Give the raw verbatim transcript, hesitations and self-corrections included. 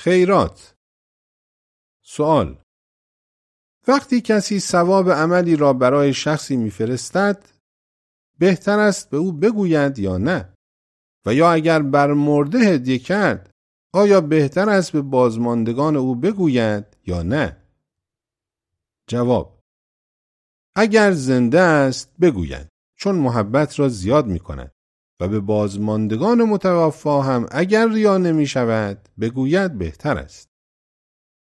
خیرات. سوال: وقتی کسی ثواب عملی را برای شخصی میفرستد، بهتر است به او بگوید یا نه؟ و یا اگر بر مرده هدیه کرد، آیا بهتر است به بازماندگان او بگوید یا نه؟ جواب: اگر زنده است بگوید، چون محبت را زیاد می کند و به بازماندگان متوفا هم اگر ریا نمی شود بگوید بهتر است.